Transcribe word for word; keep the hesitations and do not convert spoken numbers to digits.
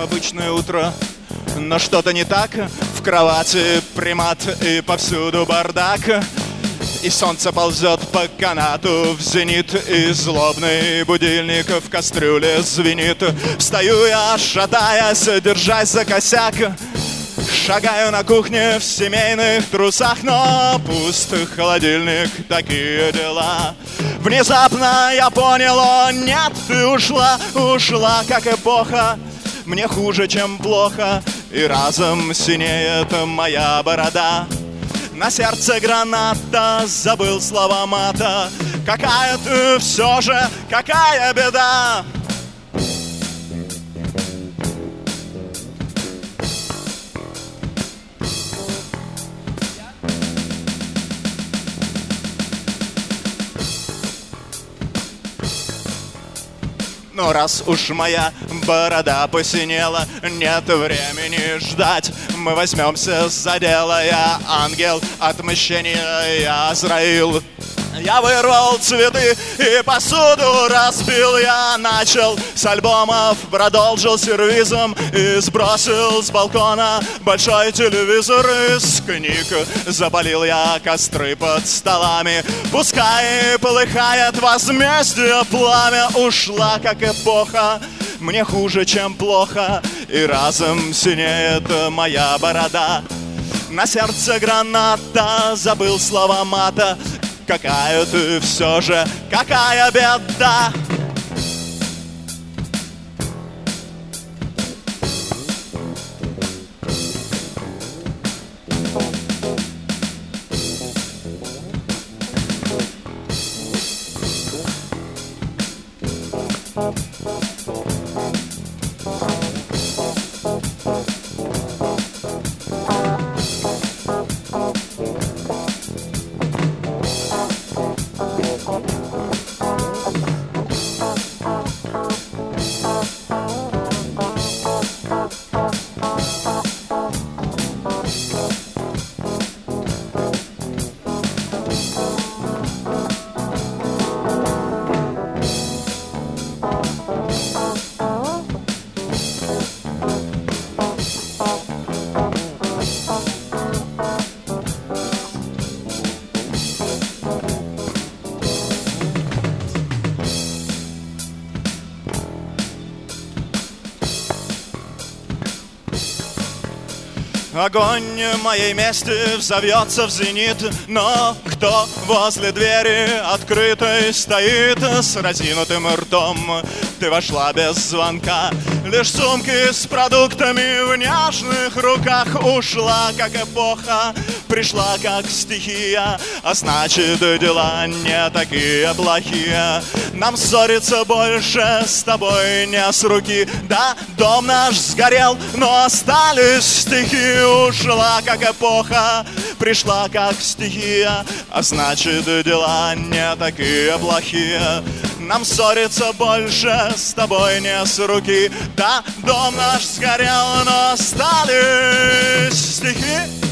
Обычное утро, но что-то не так. В кровати примат и повсюду бардак. И солнце ползет по канату в зенит, и злобный будильник в кастрюле звенит. Встаю я, шатаясь, держась за косяк. Шагаю на кухне в семейных трусах, но пуст холодильник, такие дела. Внезапно я понял, о нет, ты ушла, ушла, как эпоха. Мне хуже, чем плохо, и разом синеет моя борода. На сердце граната, забыл слова мата. Какая ты все же, какая беда. Ну, раз уж моя борода посинела, нет времени ждать. Мы возьмемся за дело. Я ангел отмщения, я Азраил. Я вырвал цветы и посуду разбил. Я начал с альбомов, продолжил сервизом и сбросил с балкона большой телевизор. Из книг запалил я костры под столами. Пускай полыхает возмездие пламя. Ушла, как эпоха, мне хуже, чем плохо, и разом синеет моя борода. На сердце граната, забыл слова мата. Какая ты все же, какая беда. Огонь моей мести взовьется в зенит, но кто возле двери открытой стоит с разинутым ртом? Ты вошла без звонка, лишь сумки с продуктами в нежных руках. Ушла, как эпоха, пришла, как стихия, а значит, дела не такие плохие. Нам ссориться больше с тобой не с руки. Да, дом наш сгорел, но остались стихи. Ушла, как эпоха, пришла, как стихия, а значит, дела не такие плохие. Нам ссориться больше с тобой не с руки. Да, дом наш сгорел, но остались стихи.